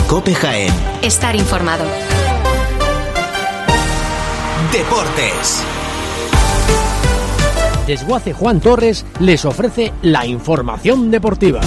COPE Jaén. Estar informado. Deportes. Desguace Juan Torres les ofrece la información deportiva.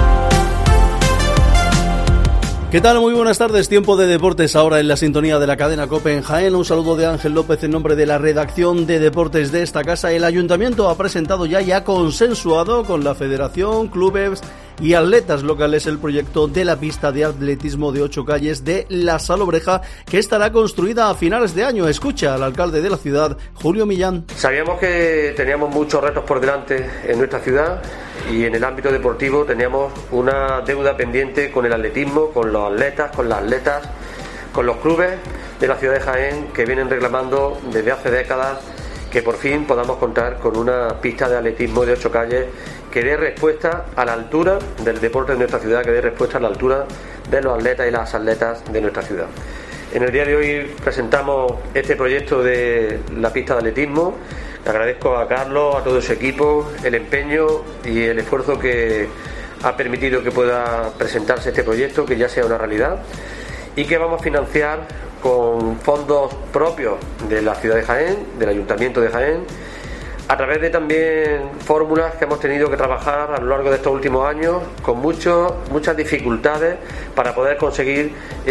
¿Qué tal? Muy buenas tardes, tiempo de deportes ahora en la sintonía de la cadena COPE en Jaén. Un saludo de Ángel López en nombre de la redacción de deportes de esta casa. El Ayuntamiento ha presentado y ha consensuado con la Federación, clubes y atletas locales el proyecto de la pista de atletismo de 8 calles de La Salobreja, que estará construida a finales de año. Escucha al alcalde de la ciudad, Julio Millán. Sabíamos que teníamos muchos retos por delante en nuestra ciudad y en el ámbito deportivo teníamos una deuda pendiente con el atletismo, con los atletas, con las atletas, con los clubes de la ciudad de Jaén, que vienen reclamando desde hace décadas que por fin podamos contar con una pista de atletismo de 8 calles que dé respuesta a la altura del deporte de nuestra ciudad, que dé respuesta a la altura de los atletas y las atletas de nuestra ciudad. En el día de hoy presentamos este proyecto de la pista de atletismo. Le agradezco a Carlos, a todo su equipo, el empeño y el esfuerzo que ha permitido que pueda presentarse este proyecto, que ya sea una realidad, y que vamos a financiar con fondos propios de la ciudad de Jaén, del Ayuntamiento de Jaén, a través de también fórmulas que hemos tenido que trabajar a lo largo de estos últimos años con muchas dificultades para poder conseguir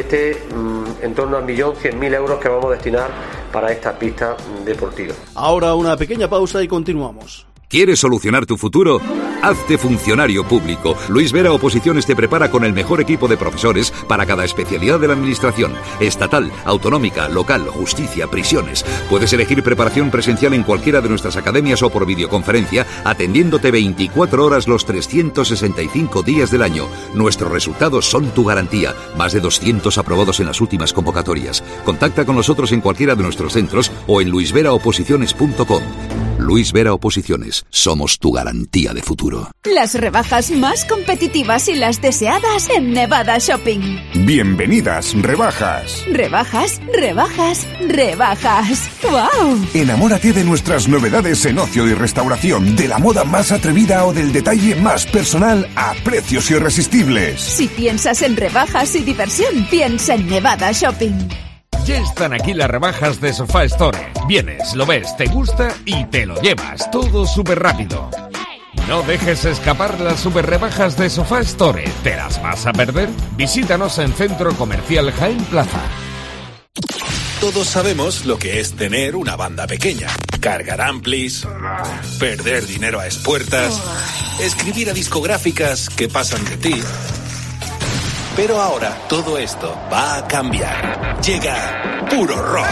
en torno a 1.100.000 euros que vamos a destinar para esta pista deportiva. Ahora una pequeña pausa y continuamos. ¿Quieres solucionar tu futuro? Hazte funcionario público. Luis Vera Oposiciones te prepara con el mejor equipo de profesores para cada especialidad de la administración. Estatal, autonómica, local, justicia, prisiones. Puedes elegir preparación presencial en cualquiera de nuestras academias o por videoconferencia, atendiéndote 24 horas los 365 días del año. Nuestros resultados son tu garantía. Más de 200 aprobados en las últimas convocatorias. Contacta con nosotros en cualquiera de nuestros centros o en luisveraoposiciones.com. Luis Vera Oposiciones, somos tu garantía de futuro. Las rebajas más competitivas y las deseadas en Nevada Shopping. Bienvenidas, rebajas. Rebajas, rebajas, rebajas. ¡Wow! Enamórate de nuestras novedades en ocio y restauración, de la moda más atrevida o del detalle más personal a precios irresistibles. Si piensas en rebajas y diversión, piensa en Nevada Shopping. Ya están aquí las rebajas de Sofá Store. Vienes, lo ves, te gusta y te lo llevas. Todo súper rápido. No dejes escapar las super rebajas de Sofá Store. ¿Te las vas a perder? Visítanos en Centro Comercial Jaén Plaza. Todos sabemos lo que es tener una banda pequeña. Cargar amplis, perder dinero a expuertas, escribir a discográficas que pasan de ti. Pero ahora todo esto va a cambiar. Llega Puro Rock,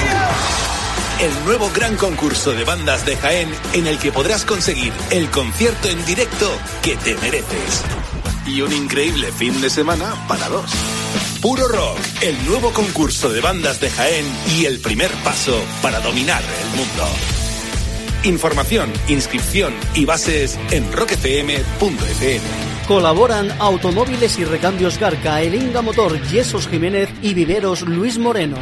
el nuevo gran concurso de bandas de Jaén en el que podrás conseguir el concierto en directo que te mereces. Y un increíble fin de semana para dos. Puro Rock, el nuevo concurso de bandas de Jaén y el primer paso para dominar el mundo. Información, inscripción y bases en rockfm.fm. Colaboran Automóviles y Recambios Garca, Elinga Motor, Yesos Jiménez y Viveros Luis Moreno.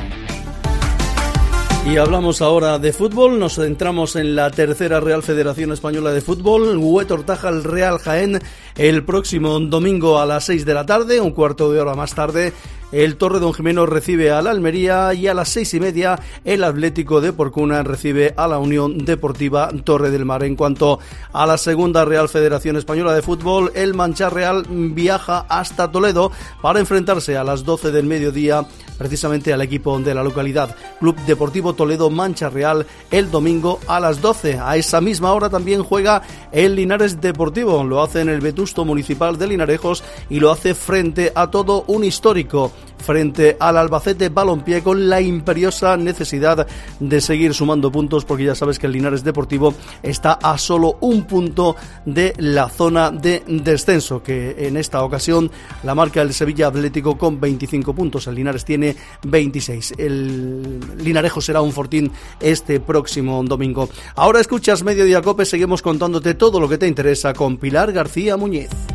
Y hablamos ahora de fútbol, nos centramos en la tercera Real Federación Española de Fútbol. Huetor Ortaja, el Real Jaén, el próximo domingo a las 6 de la tarde, un cuarto de hora más tarde. El Torre Don Jimeno recibe al Almería y a las 6:30 el Atlético de Porcuna recibe a la Unión Deportiva Torre del Mar. En cuanto a la segunda Real Federación Española de Fútbol, el Mancha Real viaja hasta Toledo para enfrentarse a las 12 del mediodía precisamente al equipo de la localidad, Club Deportivo Toledo Mancha Real, el domingo a las 12. A esa misma hora también juega el Linares Deportivo, lo hace en el Vetusto Municipal de Linarejos y lo hace frente a todo un histórico, frente al Albacete Balompié, con la imperiosa necesidad de seguir sumando puntos, porque ya sabes que el Linares Deportivo está a solo un punto de la zona de descenso, que en esta ocasión la marca el Sevilla Atlético con 25 puntos, el Linares tiene 26. El Linarejo será un fortín este próximo domingo. Ahora escuchas Mediodía Cope, seguimos contándote todo lo que te interesa con Pilar García Muñiz.